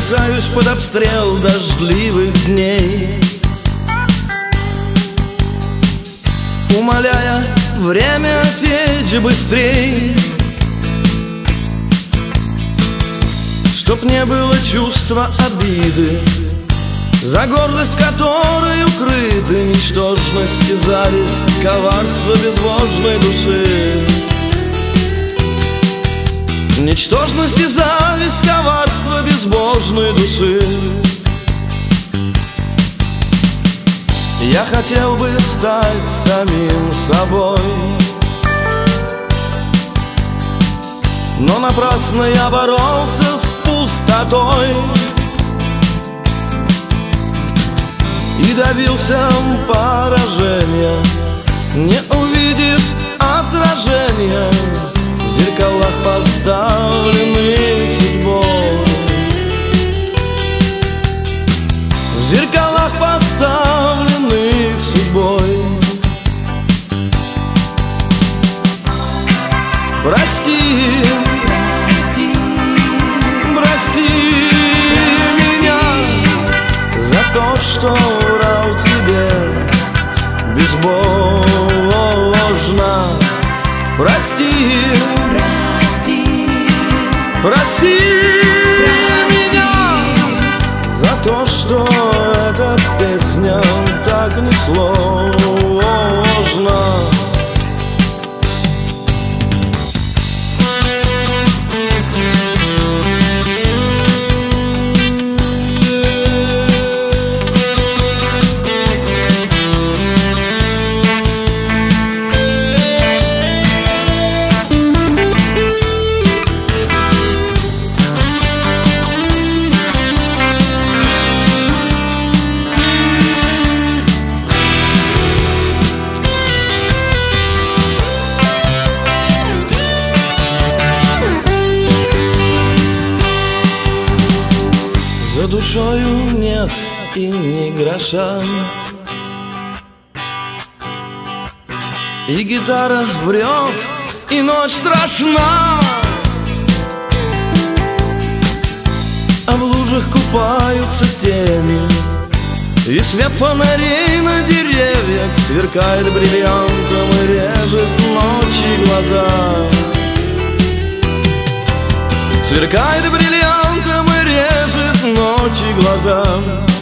бросаюсь под обстрел дождливых дней, умоляя время течь быстрей, чтоб не было чувства обиды, за гордость которой укрыты ничтожность и зависть, коварство безбожной души. Ничтожность и зависть, коварство безбожной души. Я хотел бы стать самим собой, но напрасно я боролся с пустотой и добился поражения, не увидев отражения в зеркалах, поставленных судьбой. В зеркалах, поставленных судьбой. Прости, прости, прости меня за то, что врал тебе безбожно. Прости, прости, прости меня за то, что эта песня так несложна. За душою нет и ни гроша, и гитара врет, и ночь страшна, а в лужах купаются тени, и свет фонарей на деревьях сверкает бриллиантом и режет ночи глаза. Сверкает бриллиантом и режет ночи глаза.